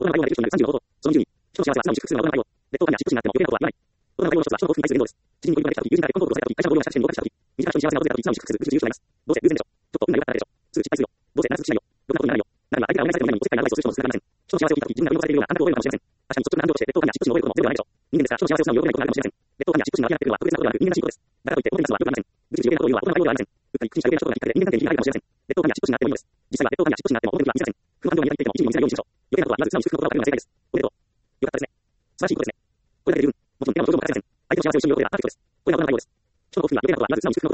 大人の会をまでる人にいる35のこと。その順位、人の幸せは素直に複数の大人の会を、劣等感や自己中になっても余計なことは言わない。大人の会の一つは人の幸福に対する言動です。知人に恋人ができたとき、友人がで結婚報告をされたとき、会社の同僚が社員に合格したとき、身近な人に幸せが訪れたとき、素直に祝福する。無事優秀となります。どうせ偶然でしょ。ちょっと運が良かっただけでしょ。すぐ失敗するよ。どうせなるするしないよ。ろくなことにならないよ。ならば相手が応援されてもいないのにおせっかいなアドバイスをする人も少なくありません。人の幸せを聞いたとき、自分が運用されているような感覚を覚えるかもしれません。確かに率直な感情として劣等感や嫉妬心を覚えることもゼロではないでしょう。人間ですから人の幸せを素直に喜べないことがあるかもしれません。劣等感や嫉妬心が明らかになっているのは特別なことではなく人間らしいことです。だからといって表に出すのはよくありません。ぐちぐち余計なことを言うのは大人の対応ではありません。うっかり口にした余計なことがきっかけで人間関係にひびが入るかもしれません。劣等感や嫉妬心があってもいいのです。実際は劣等感や嫉妬心があっても表には見せません。不安情に抱いていても一時に見せないようにしましょう。余計なことは言わず素直に祝福の言葉をかけるのが正解です。おめでとう。よかったですね。素晴らしいことですね。これだけで十分。もちろん手の表情も欠かせません。相手の幸せを一緒に喜べばパーフェクトです。これが大人の対応です。人の幸福には余計なことは言わず素直に祝福の